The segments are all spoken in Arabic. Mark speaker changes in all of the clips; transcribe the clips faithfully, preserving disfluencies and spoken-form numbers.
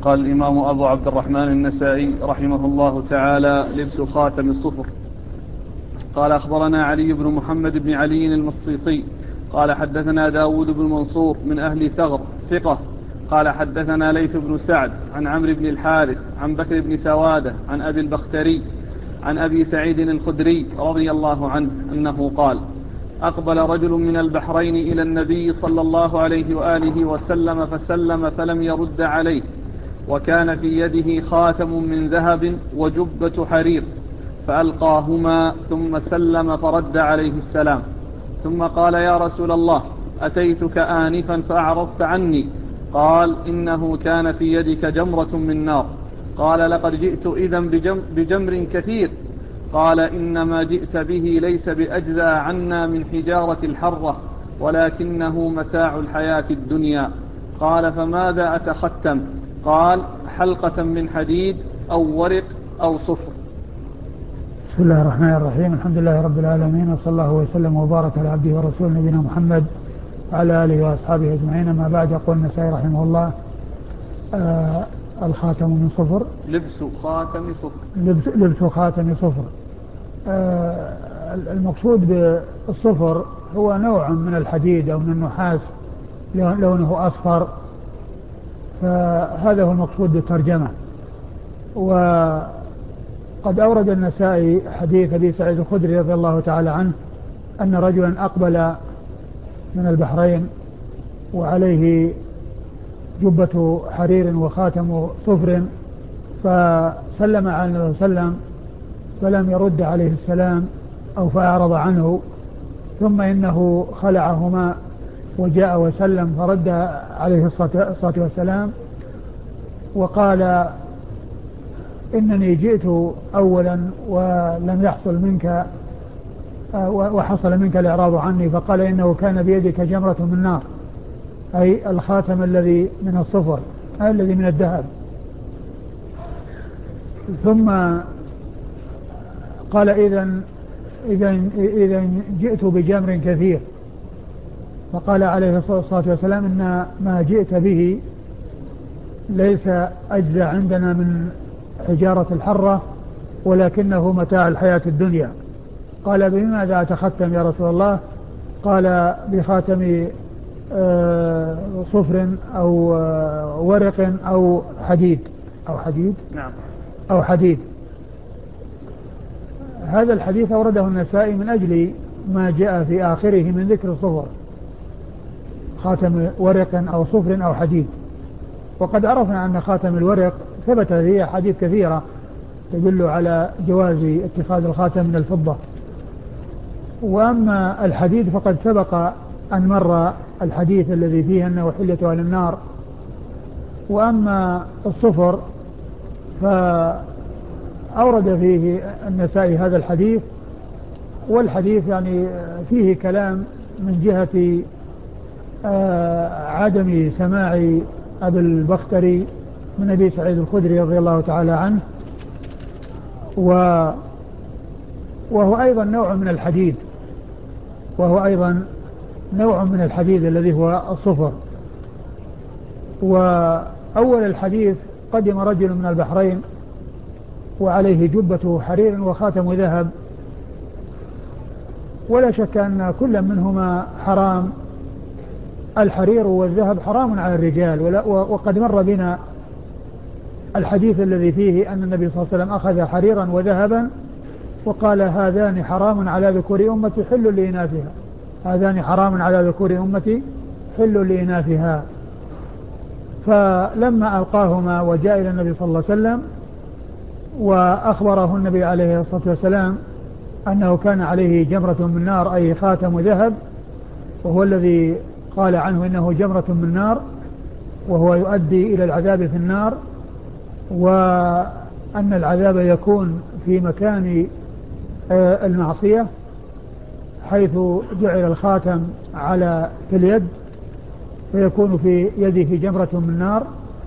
Speaker 1: قال الإمام أبو عبد الرحمن النسائي رحمه الله تعالى: لبس خاتم الصفر. قال أخبرنا علي بن محمد بن علي المصيصي قال حدثنا داود بن منصور من أهل ثغر ثقة قال حدثنا ليث بن سعد عن عمرو بن الحارث عن بكر بن سوادة عن أبي البختري عن أبي سعيد الخدري رضي الله عنه أنه قال: أقبل رجل من البحرين إلى النبي صلى الله عليه وآله وسلم فسلم فلم يرد عليه، وكان في يده خاتم من ذهب وجبة حرير، فألقاهما ثم سلم فرد عليه السلام، ثم قال: يا رسول الله، أتيتك آنفا فأعرضت عني. قال: إنه كان في يدك جمرة من نار. قال: لقد جئت إذن بجم بجمر كثير. قال: إنما جئت به ليس بأجزى عنا من حجارة الحرة، ولكنه متاع الحياة الدنيا. قال: فماذا أتختم؟ قال: حلقة من حديد أو ورق أو صفر.
Speaker 2: بسم الله الرحمن الرحيم. الحمد لله رب العالمين، وصلى الله وسلم وبارك على عبده ورسوله نبينا محمد وعلى آله وأصحابه أجمعين. ما بعد، يقول النسائي رحمه الله: آه الخاتم من صفر.
Speaker 1: لبس خاتم صفر.
Speaker 2: لبس, لبس خاتم صفر. آه المقصود بالصفر هو نوع من الحديد أو من النحاس لونه أصفر، فهذا هو المقصود بالترجمة. وقد أورد النسائي حديث أبي سعيد الخدري رضي الله تعالى عنه أن رجلا أقبل من البحرين وعليه جبة حرير وخاتم صفر، فسلم على النبي صلى الله عليه وسلم فلم يرد عليه السلام أو فأعرض عنه، ثم إنه خلعهما وجاء وسلم فرد عليه الصلاة والسلام وقال: إنني جئت أولا ولم يحصل منك وحصل منك الإعراض عني. فقال: إنه كان بيدك جمرة من نار، أي الخاتم الذي من الصفر، أي الذي من الذهب. ثم قال: إذن إذن إذن جئت بجمر كثير. فقال عليه الصلاة والسلام: إن ما جئت به ليس أجزى عندنا من حجارة الحرة، ولكنه متاع الحياة الدنيا. قال: بماذا أتختم يا رسول الله؟ قال: بخاتم صفر أو ورق أو حديد أو حديد
Speaker 1: نعم
Speaker 2: أو حديد. هذا الحديث أورده النسائي من أجل ما جاء في آخره من ذكر الصفر، خاتم ورق أو صفر أو حديد. وقد عرفنا أن خاتم الورق ثبت فيه حديث كثيرة تدل على جواز اتخاذ الخاتم من الفضة. وأما الحديد فقد سبق أن مر الحديث الذي فيه أنه حلية أهل النار. وأما الصفر فأورد فيه النسائي هذا الحديث، والحديث يعني فيه كلام من جهة عدم سماع أبي البختري من أبي سعيد الخدري رضي الله تعالى عنه، وهو أيضا نوع من الحديد وهو أيضا نوع من الحديد الذي هو الصفر. وأول الحديث: قدم رجل من البحرين وعليه جبة حرير وخاتم ذهب. ولا شك أن كل منهما حرام، الحرير والذهب حرام على الرجال. وقد مر بنا الحديث الذي فيه أن النبي صلى الله عليه وسلم أخذ حريرا وذهبا وقال: هذان حرام على ذكور أمتي حل لإناثها، هذان حرام على ذكور أمتي حل لإناثها. فلما ألقاهما وجاء إلى النبي صلى الله عليه وسلم وأخبره النبي عليه الصلاة والسلام أنه كان عليه جمرة من نار، أي خاتم ذهب، وهو الذي قال عنه إنه جمرة من نار، وهو يؤدي إلى العذاب في النار، وأن العذاب يكون في مكان المعصية حيث جعل الخاتم على في اليد فيكون في يده جمرة من نار.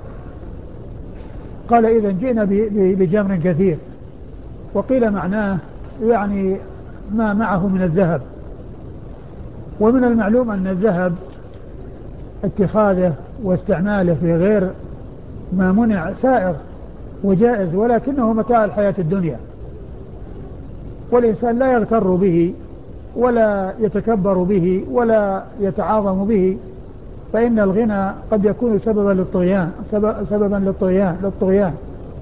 Speaker 2: قال: إذن جئنا بجمر كثير. وقيل معناه يعني ما معه من الذهب. ومن المعلوم أن الذهب اتخاذه واستعماله في غير ما منع سائغ وجائز، ولكنه متاع الحياة الدنيا، والإنسان لا يغتر به ولا يتكبر به ولا يتعاظم به، فإن الغنى قد يكون سببا للطغيان سببا للطغيان للطغيان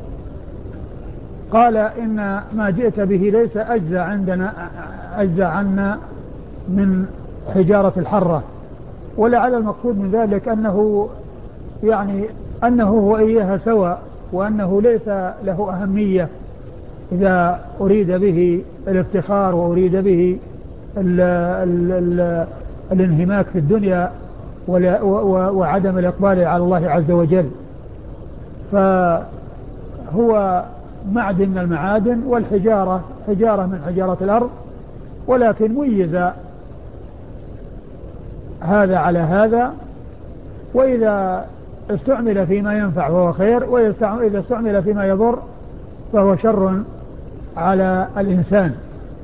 Speaker 2: قال إن ما جئت به ليس أجزى عندنا أجزى عنا من حجارة الحرة، ولعل المقصود من ذلك أنه يعني أنه وإياها سواء، وأنه ليس له أهمية إذا أريد به الافتخار وأريد به ال ال ال الانهماك في الدنيا وعدم الإقبال على الله عز وجل. فهو معدن من المعادن، والحجارة حجارة من حجارة الأرض، ولكن ميز هذا على هذا، وإذا استعمل فيما ينفع فهو خير، وإذا استعمل فيما يضر فهو شر على الإنسان.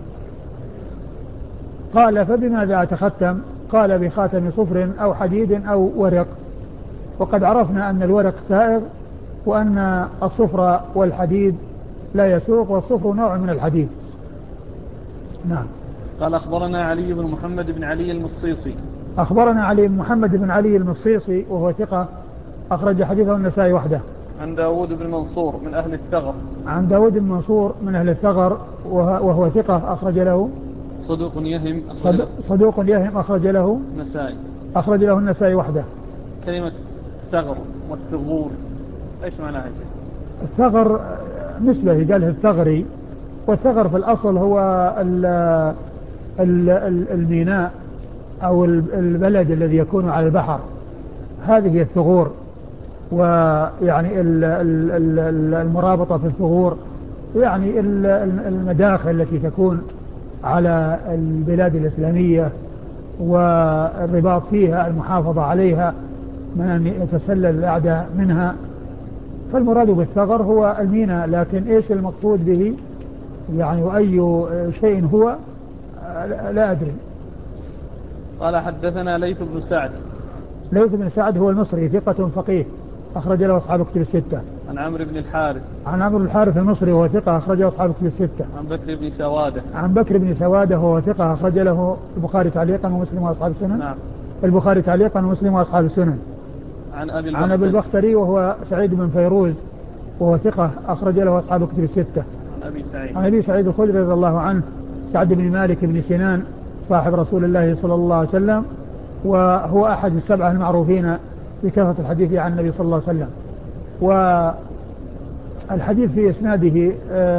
Speaker 2: قال فبماذا أتختم؟ قال بخاتم صفر أو حديد أو ورق، وقد عرفنا أن الورق سائغ، وأن الصفر والحديد لا يسوق، والصفر نوع من الحديد. نعم.
Speaker 1: قال أخبرنا علي بن محمد بن علي المصيصي.
Speaker 2: أخبرنا علي بن محمد بن علي المصيصي وهو ثقة، أخرج حديثه النسائي وحده.
Speaker 1: عن داود بن منصور من أهل الثغر.
Speaker 2: عن داود بن منصور من أهل الثغر وهو ثقة، أخرج له
Speaker 1: صدوق يهم
Speaker 2: أخرج له صدوق يهم أخرج له
Speaker 1: النسائي
Speaker 2: أخرج له النسائي وحده.
Speaker 1: كلمة الثغر والثغور إيش معناها؟
Speaker 2: الثغر نسبة قاله الثغري، والثغر في الأصل هو ال ال ال الميناء أو البلد الذي يكون على البحر، هذه هي الثغور. ويعني المرابطة في الثغور يعني المداخل التي تكون على البلاد الإسلامية والرباط فيها، المحافظة عليها من أن يتسلل الأعداء منها. فالمراد بالثغر هو الميناء، لكن إيش المقصود به يعني وأي شيء هو لا أدري.
Speaker 1: قال حدثنا ليث بن سعد.
Speaker 2: ليث بن سعد هو المصري ثقة فقيه، أخرج له أصحاب كتب الستة.
Speaker 1: عن عمرو بن الحارث.
Speaker 2: عن عمرو بن الحارث المصري وهو ثقة، أخرج له أصحاب كتب الستة.
Speaker 1: عن بكر بن سوادة.
Speaker 2: عن بكر بن سوادة وهو ثقة، أخرج له البخاري تعليقا ومسلم وأصحاب السنن.
Speaker 1: نعم.
Speaker 2: البخاري تعليقا ومسلم وأصحاب السنن.
Speaker 1: عن أبي
Speaker 2: البختري. عن أبي البختري وهو سعيد بن فيروز وهو ثقة، أخرج له أصحاب كتب الستة.
Speaker 1: عن أبي سعيد.
Speaker 2: عن أبي سعيد الخدري رضي الله عنه، سعد بن مالك بن سنان صاحب رسول الله صلى الله عليه وسلم، وهو أحد السبعة المعروفين بكثرة الحديث عن النبي صلى الله عليه وسلم. والحديث في إسناده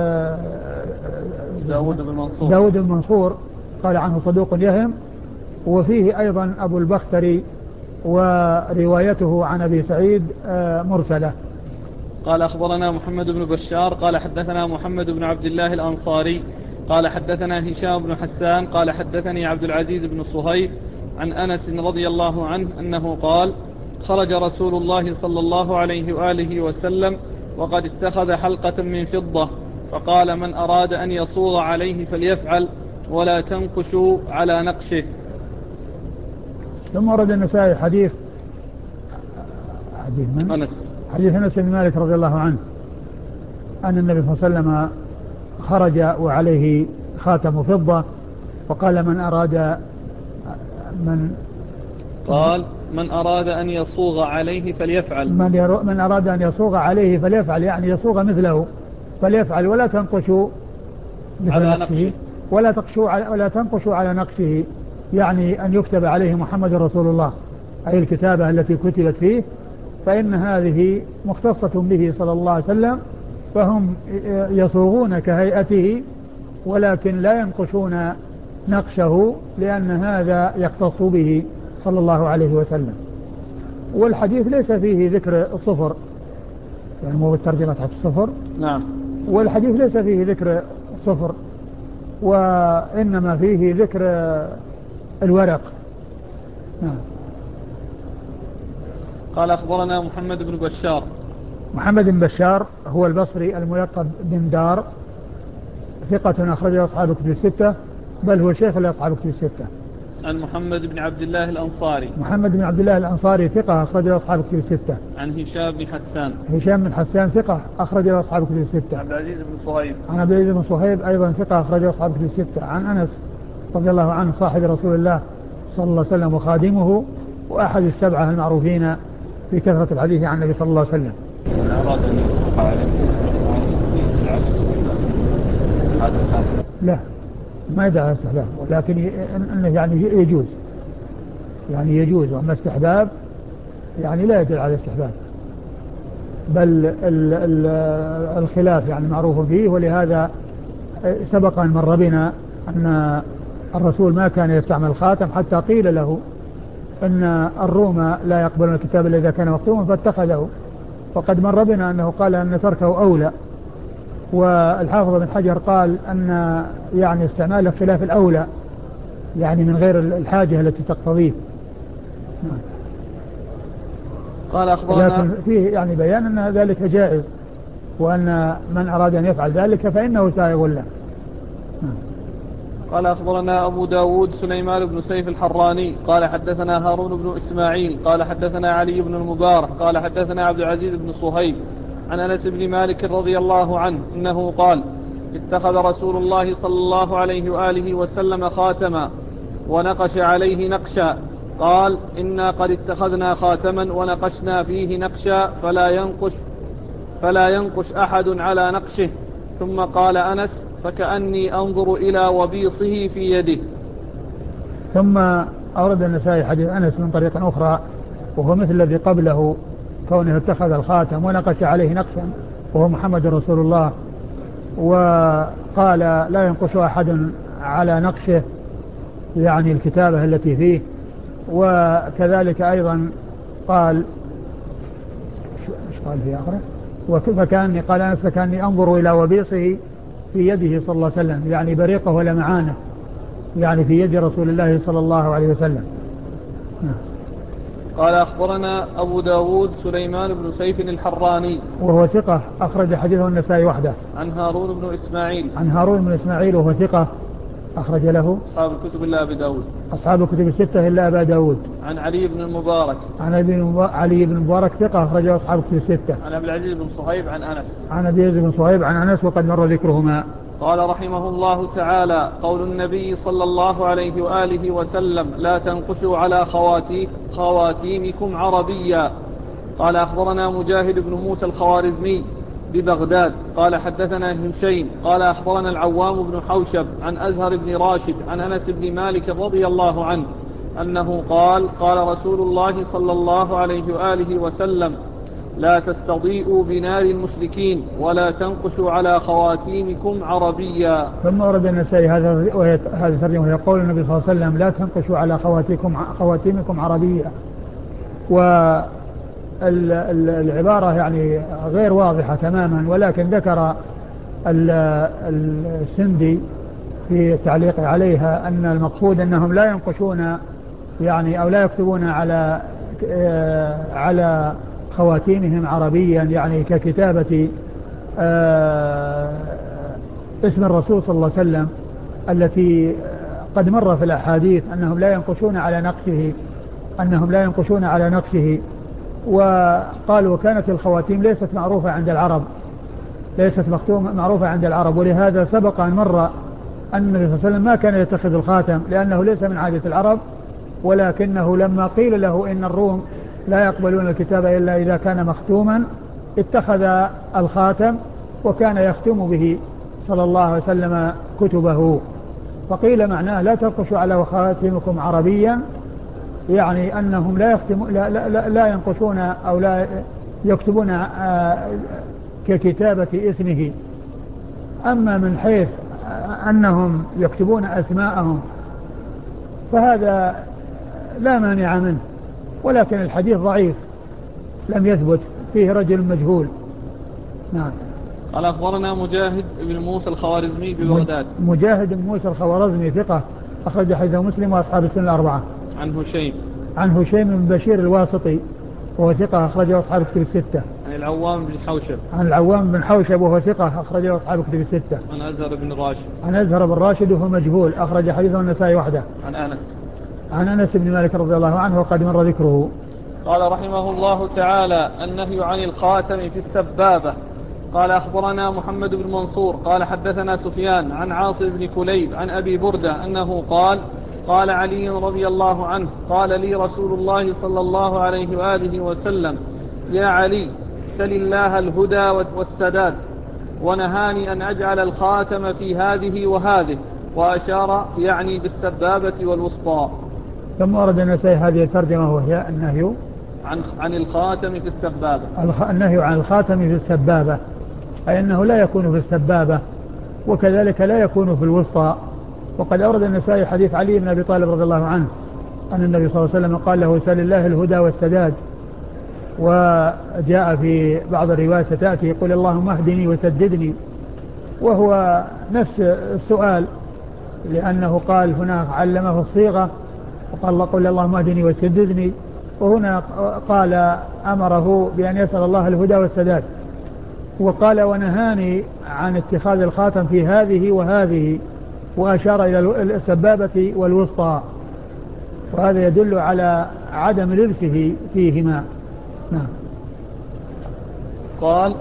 Speaker 1: داود بن منصور.
Speaker 2: داود بن منصور قال عنه صدوق يهم، وفيه أيضا أبو البختري، وروايته عن أبي سعيد مرسلة.
Speaker 1: قال أخبرنا محمد بن بشار قال حدثنا محمد بن عبد الله الأنصاري قال حدثنا هشام بن حسان قال حدثني عبد العزيز بن صهيب عن أنس رضي الله عنه أنه قال خرج رسول الله صلى الله عليه وآله وسلم وقد اتخذ حلقة من فضة، فقال من أراد أن يصوغ عليه فليفعل ولا تنقشوا على نقشه.
Speaker 2: ثم ورد النسائي حديث حديث من؟
Speaker 1: أنس
Speaker 2: حديث أنس بن مالك رضي الله عنه أن النبي صلى الله عليه وسلم خرج وعليه خاتم فضة، وقال من أراد من
Speaker 1: قال من أراد أن يصوغ عليه فليفعل
Speaker 2: من, يرو من أراد أن يصوغ عليه فليفعل، يعني يصوغ مثله فليفعل، ولا تنقشوا
Speaker 1: على نقشه
Speaker 2: ولا تقشوا على ولا تنقشوا على نقشه، يعني أن يكتب عليه محمد رسول الله، أي الكتابة التي كتبت فيه، فإن هذه مختصة به صلى الله عليه وسلم، فهم يصوغون كهيئته ولكن لا ينقشون نقشه، لأن هذا يختص به صلى الله عليه وسلم. والحديث ليس فيه ذكر الصفر، يعني مو بالترجمة تحت الصفر.
Speaker 1: نعم.
Speaker 2: والحديث ليس فيه ذكر الصفر، وإنما فيه ذكر الورق. نعم.
Speaker 1: قال أخبرنا محمد بن بشار.
Speaker 2: محمد بن بشار هو البصري الملقب بن دار، ثقة أخرجه أصحاب كتب الستة، بل هو شيخ لأصحاب كتب الستة.
Speaker 1: عن محمد بن عبد الله الأنصاري.
Speaker 2: محمد بن عبد الله الأنصاري ثقة أخرج له أصحاب الكتب الستة.
Speaker 1: عن هشام بن حسان.
Speaker 2: هشام بن حسان ثقة أخرج له أصحاب الكتب الستة.
Speaker 1: عن عبد العزيز بن صهيب.
Speaker 2: عن عبد العزيز بن صهيب أيضا ثقة أخرج له أصحاب الكتب الستة. عن أنس رضي الله عنه صاحب رسول الله صلى الله عليه وسلم وخادمه وأحد السبعة المعروفين في كثرة الحديث عن النبي صلى الله عليه وسلم.
Speaker 1: أراد أن يوقع عليه
Speaker 2: لا ما يدعى على استحباب، ولكن انه يعني يجوز، يعني يجوز، واما استحباب يعني لا يدل على استحباب، بل ال ال الخلاف يعني معروف فيه. ولهذا سبق أن مر بنا أن الرسول ما كان يستعمل الخاتم حتى قيل له أن الروم لا يقبلون الكتاب إلا إذا كان مختوما فاتخذه، وقد مر بنا أنه قال أن تركه أولى. والحافظ بن حجر قال أن يعني استعماله خلاف الأولى، يعني من غير الحاجة التي تقتضيه.
Speaker 1: قال أخبرنا،
Speaker 2: لكن فيه يعني بيان أن ذلك جائز، وأن من أراد أن يفعل ذلك فإنه سائغ له.
Speaker 1: قال أخبرنا أبو داود سليمان بن سيف الحراني قال حدثنا هارون بن إسماعيل قال حدثنا علي بن المبارك قال حدثنا عبد العزيز بن صهيب عن أنس بن مالك رضي الله عنه أنه قال اتخذ رسول الله صلى الله عليه وآله وسلم خاتما ونقش عليه نقشا، قال إنا قد اتخذنا خاتما ونقشنا فيه نقشا فلا ينقش فلا ينقش أحد على نقشه. ثم قال أنس فكأني أنظر إلى وبيصه في يده.
Speaker 2: ثم أورد النسائي حديث أنس من طريق أخرى وهو مثل الذي قبله، كونه اتخذ الخاتم ونقش عليه نقشا وهو محمد رسول الله، وقال لا ينقش أحد على نقشه يعني الكتابة التي فيه. وكذلك أيضا قال ايش قال في آخره فكأني قال أنس فكأني أنظر إلى وبيصه في يده صلى الله عليه وسلم، يعني بريقه ولمعانه يعني في يد رسول الله صلى الله عليه وسلم.
Speaker 1: قال أخبرنا أبو داود سليمان بن سيف الحراني
Speaker 2: وهو ثقة أخرج حديثه النسائي وحده.
Speaker 1: عن هارون بن إسماعيل
Speaker 2: عن هارون بن إسماعيل وهو ثقة أخرج له
Speaker 1: أصحاب الكتب إلا أبي داود
Speaker 2: أصحاب الكتب الستة إلا أبا داود.
Speaker 1: عن علي بن المبارك
Speaker 2: عن علي بن المبارك ثقة أخرجه أصحاب الكتب الستة.
Speaker 1: عن عبد العزيز بن صهيب عن أنس
Speaker 2: عن عبد العزيز بن صهيب عن أنس وقد مر ذكرهما.
Speaker 1: قال رحمه الله تعالى قول النبي صلى الله عليه وآله وسلم لا تنقشوا على خواتي خواتيمكم عربيا. قال أخبرنا مجاهد بن موسى الخوارزمي ببغداد قال حدثنا هشيم قال أخبرنا العوام بن حوشب عن أزهر بن راشد عن أنس بن مالك رضي الله عنه أنه قال قال رسول الله صلى الله عليه وآله وسلم لا تستضيئوا بنار المشركين ولا تنقشوا على خواتيمكم عربيا.
Speaker 2: ثم ورد النسائي هذا هذا ترجمه يقول النبي صلى الله عليه وسلم لا تنقشوا على خواتيمكم خواتيمكم عربيا. والعبارة يعني غير واضحة تماما، ولكن ذكر السندي في التعليق عليها أن المقصود أنهم لا ينقشون يعني أو لا يكتبون على على خواتيمهم عربيا، يعني ككتابة اسم الرسول صلى الله عليه وسلم التي قد مر في الأحاديث أنهم لا ينقشون على نقشه أنهم لا ينقشون على نقشه. وقالوا كانت الخواتيم ليست معروفة عند العرب ليست مختومة معروفة عند العرب، ولهذا سبق أن مر أن النبي صلى الله عليه وسلم ما كان يتخذ الخاتم لأنه ليس من عادة العرب، ولكنه لما قيل له إن الروم لا يقبلون الكتاب إلا إذا كان مختوما اتخذ الخاتم وكان يختم به صلى الله عليه وسلم كتبه. فقيل معناه لا تنقشوا على خاتمكم عربيا، يعني أنهم لا, يختم لا, لا, لا ينقشون أو لا يكتبون ككتابة اسمه. أما من حيث أنهم يكتبون أسماءهم فهذا لا مانع منه، ولكن الحديث ضعيف لم يثبت فيه رجل مجهول. نعم.
Speaker 1: قال أخبرنا مجاهد بن موسى الخوارزمي ببغداد.
Speaker 2: مجاهد بن موسى الخوارزمي ثقة أخرج حديثه مسلم وأصحاب السنة الأربعة.
Speaker 1: عن هشيم
Speaker 2: عن هشيم بن بشير الواسطي وهو ثقة أخرجه أصحاب الكتب الستة.
Speaker 1: عن العوام بن حوشب.
Speaker 2: عن العوام بن حوشب وهو ثقة أخرجه أصحاب الكتب الستة.
Speaker 1: عن أزهر بن راشد.
Speaker 2: عن أزهر بن راشد وهو مجهول أخرج حديثه النسائي وحده.
Speaker 1: عن أنس.
Speaker 2: عن أنس بن مالك رضي الله عنه وقد مر ذكره.
Speaker 1: قال رحمه الله تعالى: النهي عن الخاتم في السبابة. قال أخبرنا محمد بن منصور قال حدثنا سفيان عن عاصم بن كليب عن أبي بردة أنه قال: قال علي رضي الله عنه: قال لي رسول الله صلى الله عليه وآله وسلم: يا علي، سل الله الهدى والسداد، ونهاني أن أجعل الخاتم في هذه وهذه، وأشار يعني بالسبابة والوسطى.
Speaker 2: ثم ورد النسائي هذه الترجمة وهي النهي
Speaker 1: عن عن الخاتم في السبابة.
Speaker 2: النهي عن الخاتم في السبابة، أي أنه لا يكون في السبابة، وكذلك لا يكون في الوسطى. وقد أورد النسائي حديث علي بن أبي طالب رضي الله عنه أن النبي صلى الله عليه وسلم قال له: سل الله الهدى والسداد. وجاء في بعض الروايات ستأتي يقول: اللهم اهدني وسددني، وهو نفس السؤال، لأنه قال هنا علمه الصيغة وقال: قل اللهم اهدني وسددني، وهنا قال أمره بأن يسأل الله الهدى والسداد. وقال: ونهاني عن اتخاذ الخاتم في هذه وهذه، وأشار إلى السبابة والوسطى، وهذا يدل على عدم لبسه فيهما. نعم.
Speaker 1: قال: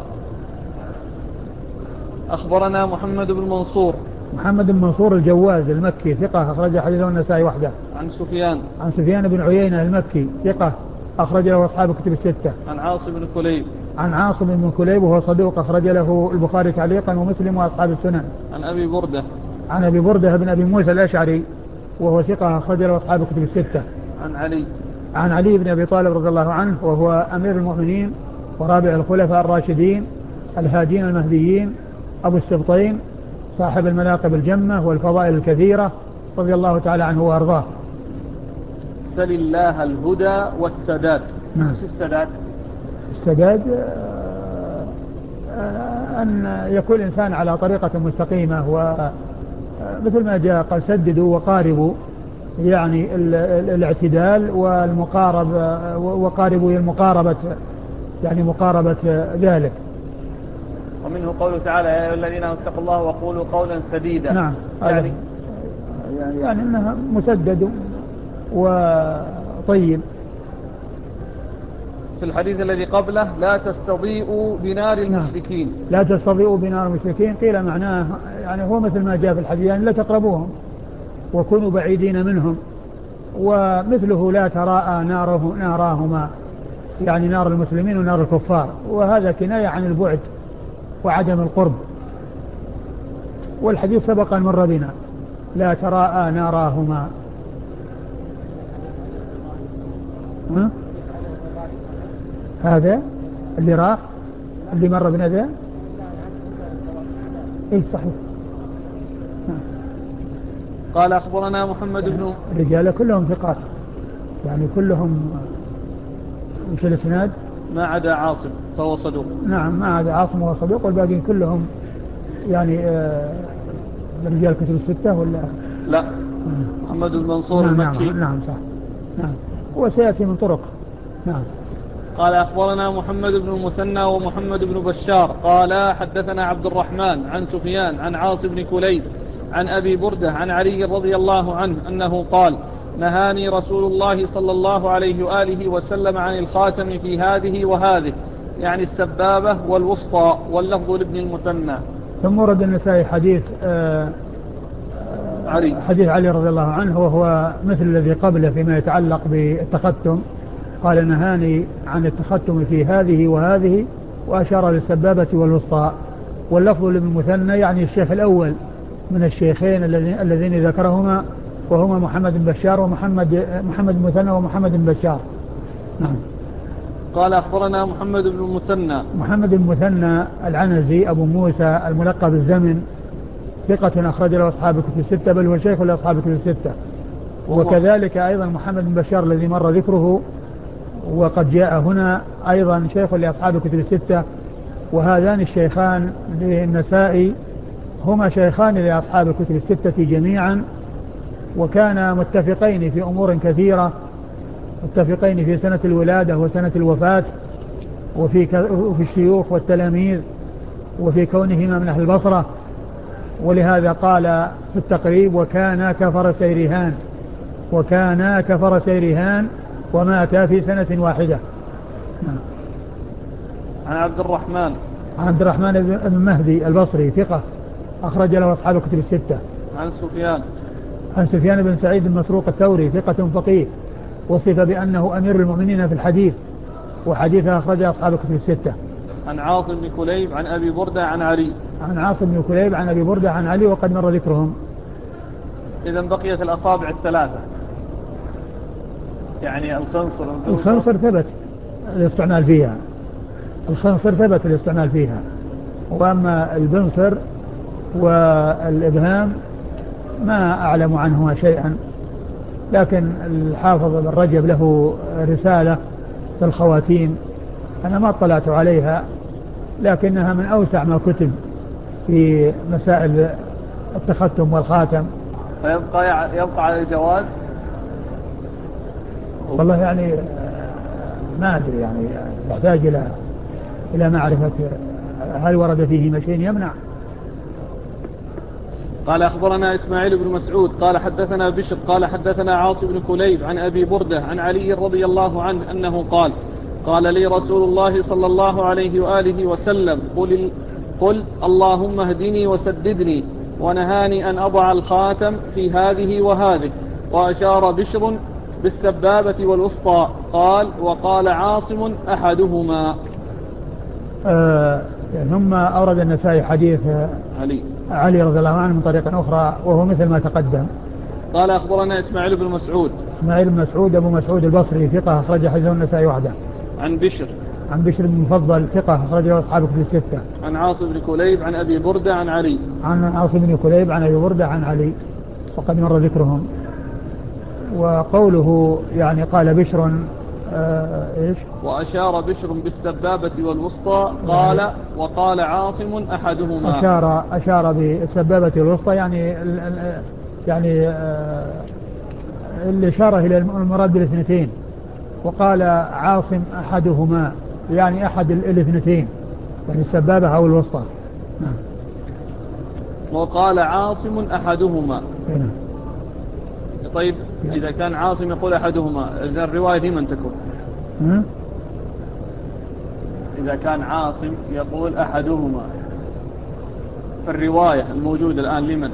Speaker 1: أخبرنا محمد بن منصور
Speaker 2: محمد بن منصور الجواز المكي ثقة أخرج حديثه النسائي وحده.
Speaker 1: عن سفيان
Speaker 2: عن سفيان بن عيينة المكي ثقة أخرج له أصحاب الكتب الستة.
Speaker 1: عن عاصم بن كليب
Speaker 2: عن عاصم بن كليب وهو صدوق أخرج له البخاري تعليقا ومسلم وأصحاب السنن.
Speaker 1: عن أبي بردة
Speaker 2: عن أبي بردة بن أبي موسى الأشعري وهو ثقة أخرج له أصحاب الكتب الستة.
Speaker 1: عن علي
Speaker 2: عن علي بن أبي طالب رضي الله عنه وهو أمير المؤمنين ورابع الخلفاء الراشدين الهادين المهديين أبو السبطين صاحب المناقب الجمة والفضائل الكثيرة رضي الله تعالى عنه وأرضاه.
Speaker 1: سل الله الهدى والسداد.
Speaker 2: نعم.
Speaker 1: ايش السداد؟
Speaker 2: السداد أن يكون الإنسان على طريقة مستقيمة، ومثل ما جاء قال: سددوا وقاربوا، يعني الاعتدال والمقارب، وقاربوا المقاربة، يعني مقاربة ذلك.
Speaker 1: ومنه قوله تعالى: يا أيها الذين آمنوا اتقوا الله وقولوا قولا سديدا.
Speaker 2: نعم.
Speaker 1: يعني
Speaker 2: يعني أنها مسدد وطيب.
Speaker 1: في الحديث الذي قبله: لا تستضيئوا بنار المشركين.
Speaker 2: نعم. لا تستضيئوا بنار المشركين، قيل معناه يعني هو مثل ما جاء في الحديث، يعني لا تقربوهم وكونوا بعيدين منهم. ومثله لا تراءى ناره ناراهما، يعني نار المسلمين ونار الكفار، وهذا كناية عن البعد وعدم القرب. والحديث سبق أن مر بنا: لا تراءى ناراهما. ها؟ هذا اللي راح اللي مر بنا ذا. ايه صحيح.
Speaker 1: قال: أخبرنا محمد بن
Speaker 2: الرجال كلهم ثقات، يعني كلهم وش الاسناد؟
Speaker 1: ما عدا عاصم فهو صدوق.
Speaker 2: نعم، ما عدا عاصم وهو صدوق، والباقين كلهم يعني آه رجال كتب الستة ولا
Speaker 1: لا. محمد بن منصور
Speaker 2: نعم
Speaker 1: المكي.
Speaker 2: نعم, نعم صح. نعم، وسيأتي من طرق. نعم.
Speaker 1: قال: أخبرنا محمد بن المثنى ومحمد بن بشار قال: حدثنا عبد الرحمن عن سفيان عن عاصم بن كليب عن أبي بردة عن علي رضي الله عنه أنه قال: نهاني رسول الله صلى الله عليه وآله وسلم عن الخاتم في هذه وهذه، يعني السبابة والوسطى، واللفظ لابن المثنى.
Speaker 2: ثم ورد النسائي حديث آه
Speaker 1: علي
Speaker 2: حديث علي رضي الله عنه وهو مثل الذي قبله فيما يتعلق بالتختم. قال: نهاني عن التختم في هذه وهذه، وأشار للسبابة والوسطى. واللفظ لابن المثنى يعني الشيخ الأول من الشيخين الذين ذكرهما، وهما محمد بن بشار ومحمد محمد بن مثنى ومحمد بن بشار. نعم.
Speaker 1: قال: أخبرنا محمد بن المثنى
Speaker 2: محمد بن مثنى العنزي أبو موسى الملقب الزمن ثقة أخرج له أصحاب الكتب الستة، بل هو شيخ لأصحاب الكتب الستة. وكذلك أيضا محمد بن بشار الذي مر ذكره وقد جاء هنا أيضا شيخ لأصحاب الكتب الستة. وهذان الشيخان للنسائي هما شيخان لأصحاب الكتب الستة جميعا، وكانا متفقين في أمور كثيرة، متفقين في سنة الولادة وسنة الوفاة، وفي في الشيوخ والتلاميذ، وفي كونهما من أهل البصرة. ولهذا قال في التقريب: وكان كفرسي رهان، وكانا كفرسي رهان وماتا في سنة واحدة.
Speaker 1: عن عبد الرحمن
Speaker 2: عن عبد الرحمن بن مهدي البصري ثقة أخرج له أصحاب الكتب الستة.
Speaker 1: عن سفيان
Speaker 2: عن سفيان بن سعيد المسروق الثوري ثقة فقيه وصف بأنه أمير المؤمنين في الحديث وحديثه أخرجه أصحاب الكتب الستة.
Speaker 1: عن عاصم بن كليب عن أبي بردة عن علي.
Speaker 2: عن عاصم بن كليب عن أبي بردة عن علي وقد مر ذكرهم.
Speaker 1: إذا بقيت الأصابع الثلاثة يعني الخنصر.
Speaker 2: الخنصر ثبت الاستعمال فيها الخنصر ثبت الاستعمال فيها وأما البنصر والإبهام ما أعلم عنهما شيئا، لكن الحافظ بن رجب له رسالة في الخواتيم أنا ما اطلعت عليها لكنها من أوسع ما كتب في مسائل التختم والخاتم.
Speaker 1: فيبقى يبقى على الجواز.
Speaker 2: والله يعني ما أدري يعني يحتاج إلى إلى معرفة هل ورد فيه شيء يمنع.
Speaker 1: قال أخبرنا إسماعيل بن مسعود قال حدثنا بشر قال حدثنا عاصم بن كليب عن أبي بردة عن علي رضي الله عنه أنه قال قال لي رسول الله صلى الله عليه وآله وسلم قل, قل اللهم اهدني وسددني، ونهاني أن أضع الخاتم في هذه وهذه، وأشار بشر بالسبابة والوسطى قال وقال عاصم أحدهما.
Speaker 2: آه ثم أورد النسائي حديث
Speaker 1: علي
Speaker 2: علي رضي الله عنه من طريق أخرى وهو مثل ما تقدم.
Speaker 1: قال أخبرنا إسماعيل بن مسعود
Speaker 2: إسماعيل بن مسعود أبو مسعود البصري ثقة أخرج حديثه النسائي وحده.
Speaker 1: عن بشر
Speaker 2: عن بشر بن مفضل ثقة أخرجه أصحاب الكتب الستة.
Speaker 1: عن عاصم بن كليب عن أبي بردة عن علي.
Speaker 2: عن عاصم بن كليب عن أبي بردة عن علي وقد مر ذكرهم. وقوله يعني قال بشر آه إيش
Speaker 1: وأشار بشر بالسبابة والوسطى قال يعني وقال عاصم أحدهما.
Speaker 2: أشار أشار بالسبابة والوسطى يعني يعني آه الإشارة إلى المراد بالاثنتين، وقال عاصم أحدهما يعني أحد الاثنتين يعني السبابة أو الوسطى.
Speaker 1: وقال عاصم أحدهما.
Speaker 2: هنا.
Speaker 1: طيب إذا كان عاصم يقول أحدهما إذا الرواية دي من تكون؟
Speaker 2: م?
Speaker 1: إذا كان عاصم يقول أحدهما فالرواية الموجودة الآن لمن؟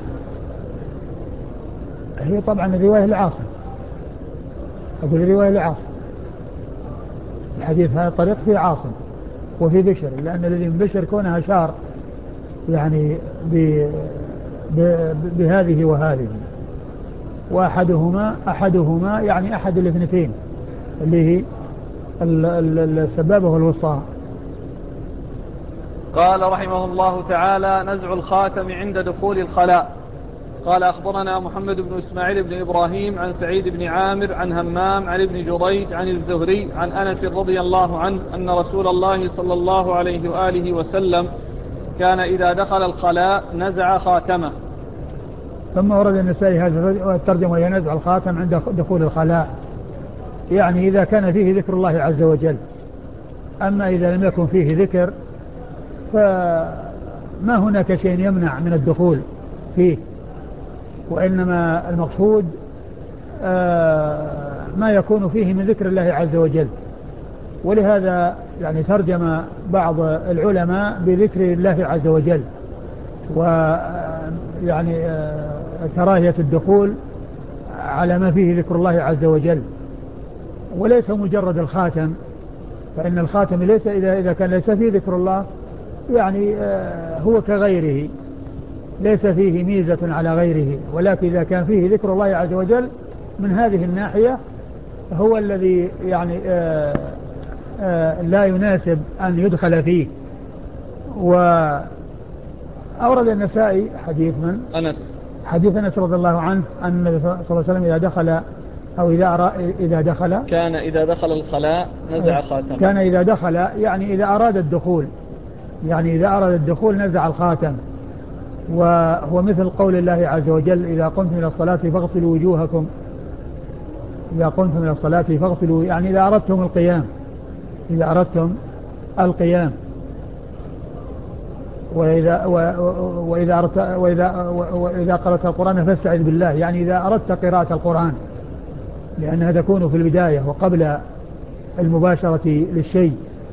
Speaker 2: هي طبعا الرواية لعاصم، أقول الرواية لعاصم، الحديث هذا الطريق في عاصم وفي بشر، لأن الذي من بشر كونها أشار يعني ب بهذه وهذه، وأحدهما أحدهما يعني أحد الاثنتين اللي هي السبابة والوسطى.
Speaker 1: قال رحمه الله تعالى نزع الخاتم عند دخول الخلاء. قال أخبرنا محمد بن إسماعيل بن إبراهيم عن سعيد بن عامر عن همام عن ابن جريج عن الزهري عن أنس رضي الله عنه أن رسول الله صلى الله عليه وآله وسلم كان إذا دخل الخلاء نزع خاتمه.
Speaker 2: ثم ورد النسائي هذا الترجمة وهي نزع الخاتم عند دخول الخلاء، يعني إذا كان فيه ذكر الله عز وجل. أما إذا لم يكن فيه ذكر فما هناك شيء يمنع من الدخول فيه، وإنما المقصود ما يكون فيه من ذكر الله عز وجل. ولهذا يعني ترجم بعض العلماء بذكر الله عز وجل، ويعني كراهية الدخول على ما فيه ذكر الله عز وجل، وليس مجرد الخاتم، فإن الخاتم ليس إذا إذا كان ليس فيه ذكر الله يعني هو كغيره ليس فيه ميزة على غيره، ولكن إذا كان فيه ذكر الله عز وجل من هذه الناحية هو الذي يعني آآ آآ لا يناسب أن يدخل فيه. وأورد النسائي حديث من
Speaker 1: أنس
Speaker 2: حديث أنس رضي الله عنه أن النبي صلى الله عليه وسلم إذا دخل أو إذا إذا دخل
Speaker 1: كان إذا دخل الخلاء نزع خاتمه.
Speaker 2: كان إذا دخل يعني إذا أراد الدخول، يعني إذا أراد الدخول نزع الخاتم. وهو مثل قول الله عز وجل إذا قمتم إلى الصلاة فاغسلوا وجوهكم، إذا قمتم إلى الصلاة فاغسلوا يعني إذا أردتم القيام، إذا أردتم القيام وإذا وإذا أردت وإذا وإذا قرأت القرآن فاستعذ بالله، يعني إذا أردت قراءة القرآن لأنها تكون في البداية وقبل المباشرة للشيء.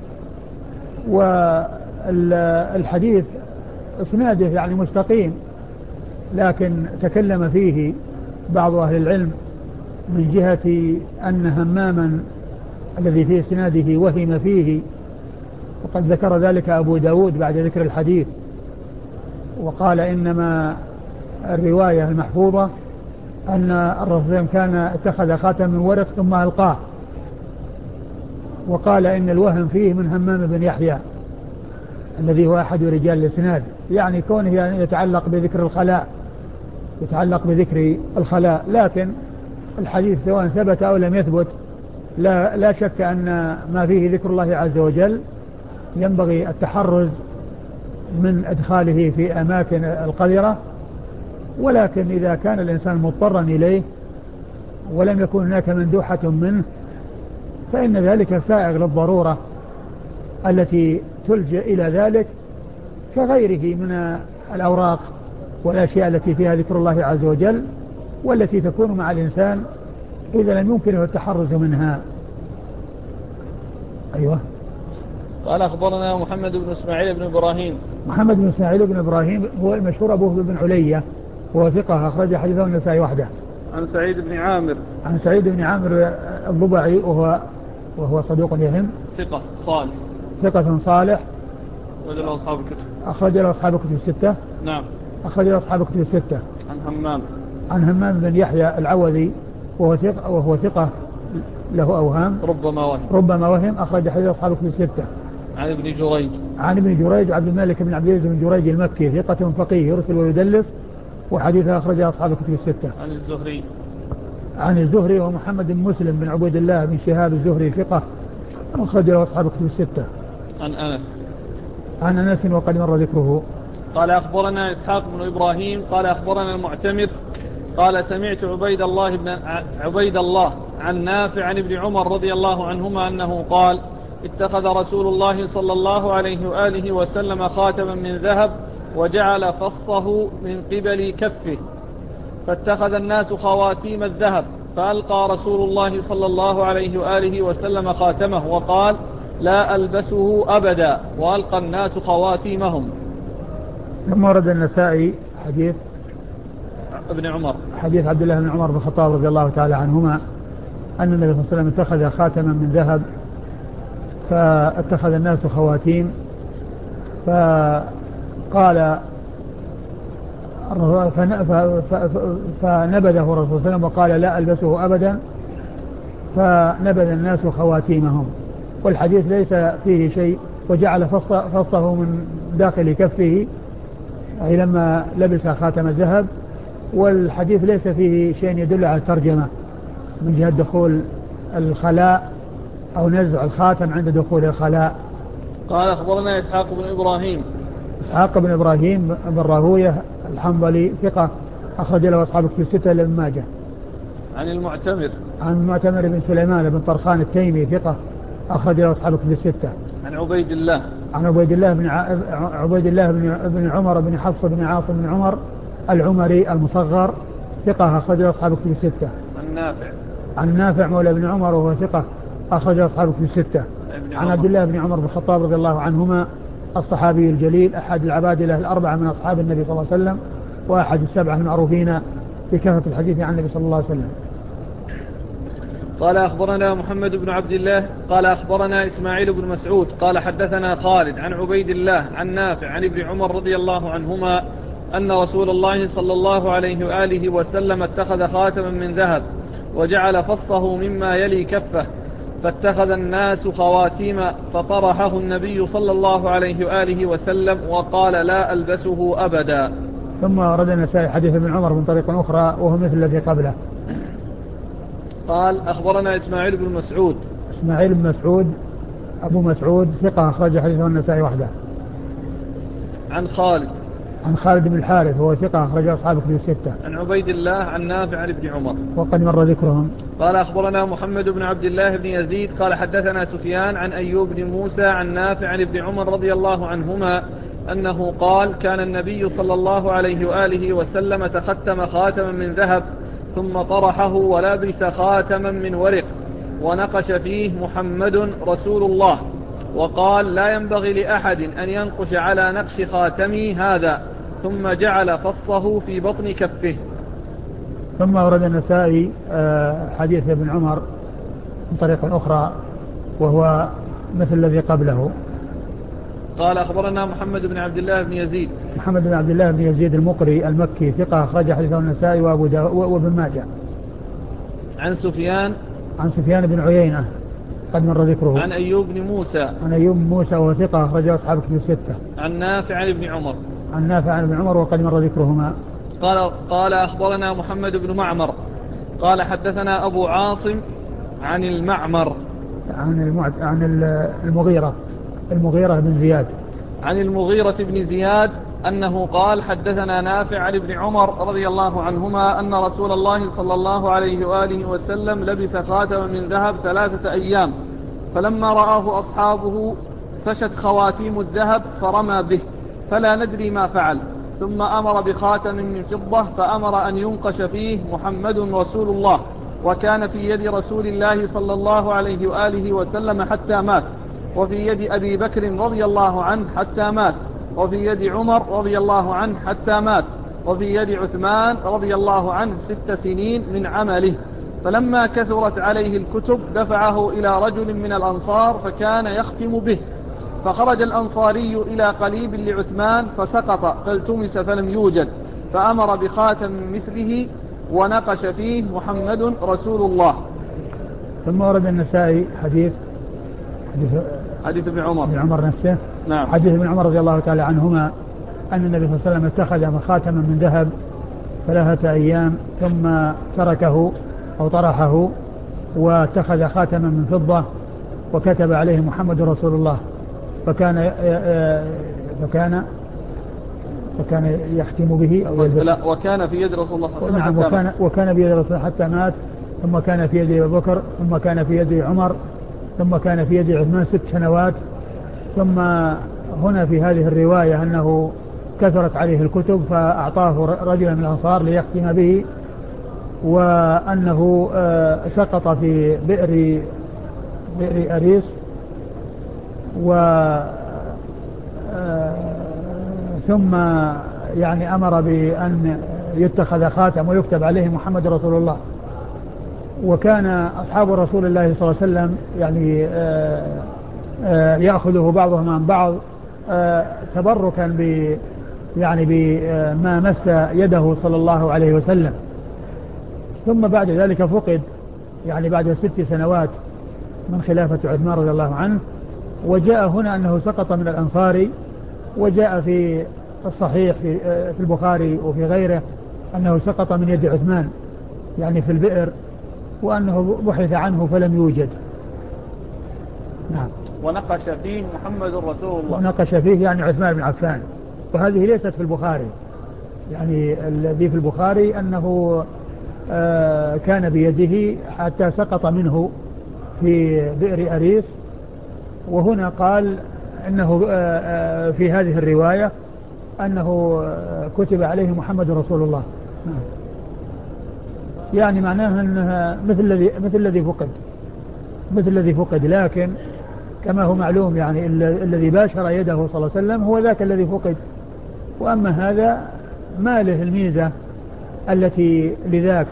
Speaker 2: والحديث اسناده يعني مستقيم، لكن تكلم فيه بعض أهل العلم من جهة أن هماما الذي في اسناده وهم فيه، وقد ذكر ذلك أبو داود بعد ذكر الحديث، وقال إنما الرواية المحفوظة أن الرسول كان اتخذ خاتم من ورق ثم ألقاه، وقال إن الوهم فيه من همام بن يحيى الذي هو أحد رجال الإسناد، يعني كونه يتعلق بذكر الخلاء يتعلق بذكر الخلاء لكن الحديث سواء ثبت أو لم يثبت لا, لا شك أن ما فيه ذكر الله عز وجل ينبغي التحرز من إدخاله في أماكن القذرة، ولكن إذا كان الإنسان مضطرا إليه ولم يكن هناك مندوحة منه فإن ذلك سائغ للضرورة التي تلجأ إلى ذلك كغيره من الأوراق والأشياء التي فيها ذكر الله عز وجل، والتي تكون مع الإنسان إذا لم يمكنه التحرز منها. أيوة.
Speaker 1: قال أخبرنا محمد بن إسماعيل بن إبراهيم. محمد
Speaker 2: بن إسماعيل بن إبراهيم هو المشهور أبوه بن علية، وهو ثقة أخرج حديثه النسائي وحده.
Speaker 1: عن سعيد بن عامر.
Speaker 2: عن سعيد بن عامر الضبعي وهو وهو صدوق يهم.
Speaker 1: ثقة صالح.
Speaker 2: ثقة صالح.
Speaker 1: أخرج له أصحاب الكتب.
Speaker 2: أخرج له أصحاب الكتب الستة.
Speaker 1: نعم.
Speaker 2: أخرج له أصحاب الكتب الستة.
Speaker 1: عن همام.
Speaker 2: عن همام بن يحيى العوذي وهو ثقة وهو ثقة له أوهام.
Speaker 1: ربما وهم.
Speaker 2: ربما وهم. أخرج حديث أصحاب الكتب الستة.
Speaker 1: عن ابن جريج.
Speaker 2: عن ابن جريج عبد الملك بن عبد العزيز بن جريج المكي ثقة فقيه يرسل ويدلس، وحديثه أخرجه أصحاب الكتب الستة.
Speaker 1: عن الزهري.
Speaker 2: عن الزهري ومحمد بن مسلم بن عبيد الله بن شهاب الزهري ثقة أخرجه أصحاب الكتب الستة.
Speaker 1: عن أنس.
Speaker 2: عن أنس وقد مر ذكره.
Speaker 1: قال أخبرنا إسحاق بن إبراهيم قال أخبرنا المعتمر قال سمعت عبيد الله بن عبيد الله عن نافع عن ابن عمر رضي الله عنهما أنه قال اتخذ رسول الله صلى الله عليه وآله وسلم خاتما من ذهب وجعل فصه من قبل كفه، فاتخذ الناس خواتيم الذهب، فألقى رسول الله صلى الله عليه وآله وسلم خاتمه وقال لا ألبسه أبدا، وألقى الناس خواتيمهم.
Speaker 2: ثم ورد النسائي حديث
Speaker 1: ابن عمر
Speaker 2: حديث عبد الله بن عمر بن الخطاب رضي الله تعالى عنهما أن النبي صلى الله عليه وسلم اتخذ خاتما من ذهب فاتخذ الناس خواتيم، فقال فنبذه الرسول صلى الله عليه وسلم وقال لا ألبسه أبدا، فنبذ الناس خواتيمهم. والحديث ليس فيه شيء وجعل فصه من داخل كفه أي لما لبس خاتم الذهب، والحديث ليس فيه شيء يدل على الترجمة من جهة دخول الخلاء أو نزع الخاتم عند دخول الخلاء.
Speaker 1: قال أخبرنا إسحاق بن إبراهيم.
Speaker 2: إسحاق بن إبراهيم بن راهوية الحنظلي ثقة أخرج له أصحاب الكتب الستة إلا ابن ماجه.
Speaker 1: عن المعتمر.
Speaker 2: عن المعتمر بن سليمان بن طرخان التيمي ثقة أخرج له أصحاب الكتب الستة.
Speaker 1: عن عبيد الله.
Speaker 2: عن عبيد الله بن ع... عبيد الله بن بن عمر بن حفص بن عاصم بن عمر العمري المصغر ثقة أخرج له أصحاب الكتب الستة.
Speaker 1: عن نافع.
Speaker 2: عن نافع مولى بن عمر وهو ثقة أخرج له أصحاب الكتب الستة. عن عبد الله بن عمر بن الخطاب رضي الله عنهما الصحابي الجليل أحد العبادلة الأربعة من أصحاب النبي صلى الله عليه وسلم، وأحد السبعة المعروفين بكثرة الحديث عن النبي صلى الله عليه وسلم.
Speaker 1: قال أخبرنا محمد بن عبد الله قال أخبرنا إسماعيل بن مسعود قال حدثنا خالد عن عبيد الله عن نافع عن ابن عمر رضي الله عنهما أن رسول الله صلى الله عليه وآله وسلم اتخذ خاتما من ذهب وجعل فصه مما يلي كفه، فاتخذ الناس خواتيم فطرحه النبي صلى الله عليه وآله وسلم وقال لا ألبسه أبدا.
Speaker 2: ثم ورد النسائي حديث ابن عمر من طريق أخرى وهو مثل الذي قبله.
Speaker 1: قال أخبرنا إسماعيل بن مسعود.
Speaker 2: إسماعيل بن مسعود أبو مسعود ثقة أخرج حديثه النسائي وحده.
Speaker 1: عن خالد.
Speaker 2: عن خالد بن الحارث وهو ثقة أخرج أصحاب الكتب الستة.
Speaker 1: عن عبيد الله عن نافع عن ابن عمر
Speaker 2: وقد مر ذكرهم.
Speaker 1: قال أخبرنا محمد بن عبد الله بن يزيد قال حدثنا سفيان عن أيوب بن موسى عن نافع عن ابن عمر رضي الله عنهما أنه قال كان النبي صلى الله عليه وآله وسلم تختم خاتما من ذهب ثم طرحه ولبس خاتما من ورق ونقش فيه محمد رسول الله، وقال: لا ينبغي لأحد أن ينقش على نقش خاتمي هذا، ثم جعل فصه في بطن كفه.
Speaker 2: ثم ورد النسائي حديث ابن عمر من طريق أخرى وهو مثل الذي قبله.
Speaker 1: قال: أخبرنا محمد بن عبد الله بن يزيد.
Speaker 2: محمد بن عبد الله بن يزيد المقري المكي ثقة أخرج حديثه النسائي وأبو داود وابن ماجه.
Speaker 1: عن سفيان
Speaker 2: عن سفيان بن عيينة قد مر ذكره.
Speaker 1: عن أيوب بن موسى
Speaker 2: عن أيوب بن موسى وهو ثقة أخرجه أصحاب الكتب الستة.
Speaker 1: عن نافع عن ابن عمر
Speaker 2: عن نافع عن ابن عمر وقد مر ذكرهما.
Speaker 1: قال قال أخبرنا محمد بن معمر قال حدثنا أبو عاصم عن المعمر
Speaker 2: عن المعد عن المغيرة المغيرة بن زياد
Speaker 1: عن المغيرة بن زياد أنه قال: حدثنا نافع عن ابن عمر رضي الله عنهما أن رسول الله صلى الله عليه وآله وسلم لبس خاتما من ذهب ثلاثة أيام، فلما رآه أصحابه فشت خواتيم الذهب فرمى به، فلا ندري ما فعل، ثم أمر بخاتم من فضة فأمر أن ينقش فيه محمد رسول الله، وكان في يد رسول الله صلى الله عليه وآله وسلم حتى مات، وفي يد أبي بكر رضي الله عنه حتى مات، وفي يد عمر رضي الله عنه حتى مات، وفي يد عثمان رضي الله عنه ست سنين من عمله. فلما كثرت عليه الكتب دفعه إلى رجل من الأنصار فكان يختم به، فخرج الأنصاري إلى قليب لعثمان فسقط فالتمس فلم يوجد، فأمر بخاتم مثله ونقش فيه محمد رسول الله.
Speaker 2: ثم ورد النسائي حديث حديث,
Speaker 1: حديث ابن عمر
Speaker 2: ابن عمر نفسه.
Speaker 1: نعم.
Speaker 2: حديث ابن عمر رضي الله تعالى عنهما أن النبي صلى الله عليه وسلم اتخذ خاتما من ذهب ثلاثة أيام ثم تركه أو طرحه واتخذ خاتما من فضة وكتب عليه محمد رسول الله، فكان فكان فكان يختم به أو
Speaker 1: لا وكان في يد رسول الله صلى الله عليه
Speaker 2: وسلم. نعم وكان, وكان في يد رسول الله حتى مات، ثم كان في يد أبي بكر، ثم كان في يد عمر، ثم كان في يد عثمان ست سنوات. ثم هنا في هذه الرواية أنه كثرت عليه الكتب فأعطاه رجلا من الأنصار ليختم به، وأنه سقط في بئر بئر أريس، و ثم يعني أمر بأن يتخذ خاتم ويكتب عليه محمد رسول الله. وكان أصحاب رسول الله صلى الله عليه وسلم يعني يأخذه بعضهم عن بعض تبركا ب يعني بما مس يده صلى الله عليه وسلم. ثم بعد ذلك فقد يعني بعد ست سنوات من خلافة عثمان رضي الله عنه، وجاء هنا أنه سقط من الأنصار، وجاء في الصحيح في البخاري وفي غيره أنه سقط من يد عثمان يعني في البئر، وأنه بحث عنه فلم يوجد. نعم.
Speaker 1: ونقش فيه محمد رسول الله.
Speaker 2: ونقش فيه يعني عثمان بن عفان، وهذه ليست في البخاري، يعني الذي في البخاري أنه آه كان بيده حتى سقط منه في بئر أريس، وهنا قال أنه آه آه في هذه الرواية أنه آه كتب عليه محمد رسول الله. نعم. يعني معناها أنها مثل الذي مثل الذي فقد مثل الذي فقد لكن كما هو معلوم يعني الذي باشر يده صلى الله عليه وسلم هو ذاك الذي فقد، وأما هذا ما له الميزة التي لذاك،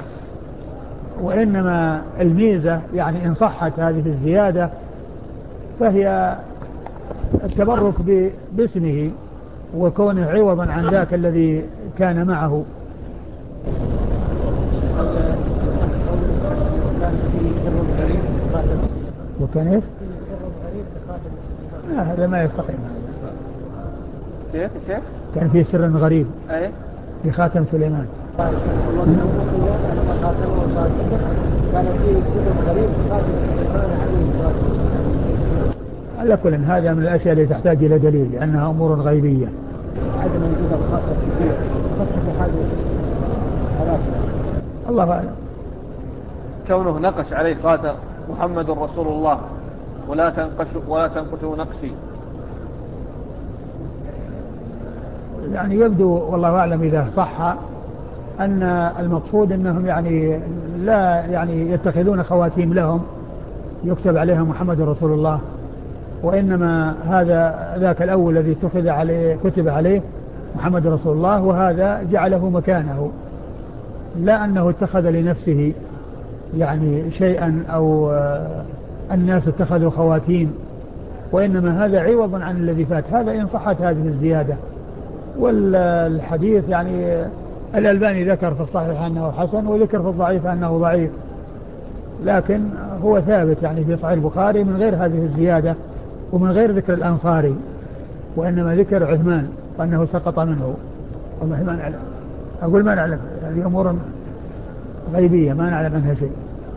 Speaker 2: وإنما الميزة يعني إن صحت هذه الزيادة فهي التبرك باسمه وكونه عوضا عن ذاك الذي كان معه. وكان ايش؟ لا هذا ما يستقيم.
Speaker 1: كيف كيف؟
Speaker 2: كان فيه سر غريب
Speaker 1: ايه
Speaker 2: في خاتم سليمان.
Speaker 3: كان فيه سر غريب في خاتم سليمان عليه الصلاة والسلام.
Speaker 2: على كل هذا من الأشياء التي تحتاج إلى دليل لأنها أمور غيبية.
Speaker 3: عدم وجود الخاتم كثير خاصة هذه الحالات.
Speaker 2: الله أعلم.
Speaker 1: كونه نقش عليه خاتم محمد رسول الله ولا تنقش ولا تنقشوا نقشي،
Speaker 2: يعني يبدو والله أعلم إذا صح أن المقصود أنهم يعني لا يعني يتخذون خواتيم لهم يكتب عليها محمد رسول الله، وإنما هذا ذاك الأول الذي اتخذ عليه كتب عليه محمد رسول الله، وهذا جعله مكانه، لا أنه اتخذ لنفسه يعني شيئا أو الناس اتخذوا خواتيم، وإنما هذا عوض عن الذي فات. هذا إن صحت هذه الزيادة. والحديث يعني الألباني ذكر في الصحيح أنه حسن، وذكر في الضعيف أنه ضعيف، لكن هو ثابت يعني في صحيح البخاري من غير هذه الزيادة ومن غير ذكر الأنصاري، وإنما ذكر عثمان وأنه سقط منه. والله ما نعلم، أقول ما نعلم، هذه أمور غيبية ما نعلم عنها شيء.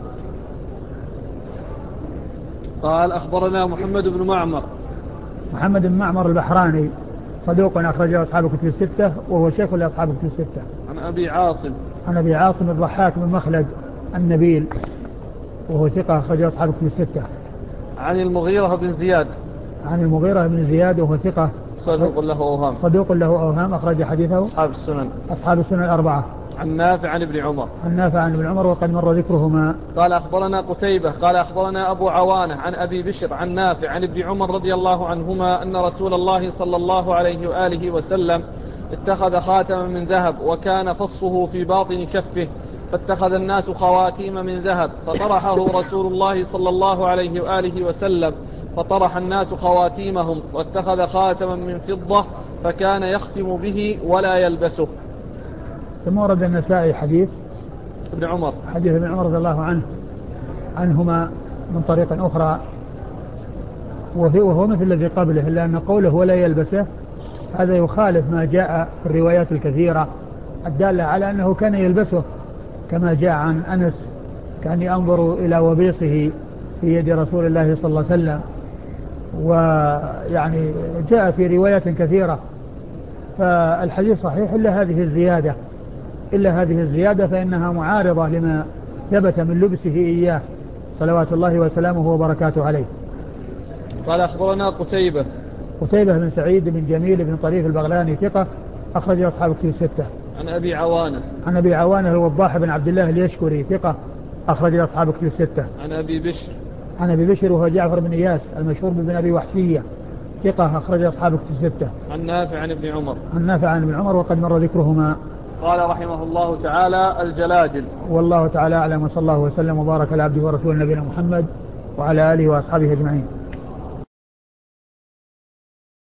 Speaker 1: قال أخبرنا محمد بن معمر.
Speaker 2: محمد بن معمر البحراني صدوق أخرجه أصحاب الكتب الستة، وهو شيخ لأصحاب الكتب الستة.
Speaker 1: عن أبي عاصم.
Speaker 2: عن أبي عاصم الضحاك بن مخلد النبيل، وهو ثقة أخرجه أصحاب الكتب الستة.
Speaker 1: عن المغيرة بن زياد.
Speaker 2: عن المغيرة بن زياد وهو ثقة
Speaker 1: صدوق له أوهام.
Speaker 2: صدوق له أوهام أخرج حديثه
Speaker 1: أصحاب السنن.
Speaker 2: أصحاب السنن الأربعة.
Speaker 1: عن نافع عن ابن عمر.
Speaker 2: عن نافع عن ابن عمر وقد مر ذكرهما.
Speaker 1: قال أخبرنا قتيبة قال أخبرنا أبو عوانة عن أبي بشر عن نافع عن ابن عمر رضي الله عنهما أن رسول الله صلى الله عليه وآله وسلم اتخذ خاتما من ذهب وكان فصه في باطن كفه، فاتخذ الناس خواتيم من ذهب فطرحه رسول الله صلى الله عليه وآله وسلم، فطرح الناس خواتيمهم واتخذ خاتما من فضة فكان يختم به ولا يلبسه.
Speaker 2: ثم ورد النسائي حديث
Speaker 1: ابن عمر
Speaker 2: حديث ابن عمر رضي الله عنه عنهما من طريق أخرى، وهو مثل الذي قبله، إلا أن قوله ولا يلبسه هذا يخالف ما جاء في الروايات الكثيرة الدالة على أنه كان يلبسه، كما جاء عن أنس كان أنظر إلى وبيصه في يد رسول الله صلى الله عليه وسلم، ويعني جاء في روايات كثيرة. فالحديث صحيح إلا هذه الزيادة إلا هذه الزيادة فإنها معارضة لما ثبت من لبسه إياه صلوات الله وسلامه وبركاته عليه.
Speaker 1: قال أخبرنا قتيبة
Speaker 2: قتيبة بن سعيد بن جميل بن طريف البغلاني ثقة أخرج أصحاب الكتب الستة.
Speaker 1: عن أبي عوانة
Speaker 2: عن أبي عوانة الوضاح بن عبد الله اليشكري ثقة أخرج أصحاب الكتب الستة.
Speaker 1: عن أبي بشر
Speaker 2: عن أبي بشر وهو جعفر بن إياس المشهور بن أبي وحشية ثقة أخرج أصحاب الكتب الستة.
Speaker 1: عن نافع عن ابن عمر.
Speaker 2: عن نافع عن ابن عمر وقد مر ذكرهما.
Speaker 1: قال رحمه الله تعالى الجلاجل.
Speaker 2: والله تعالى أعلم، وصلى الله وسلم وبارك على عبده ورسوله نبينا محمد وعلى آله وأصحابه أجمعين.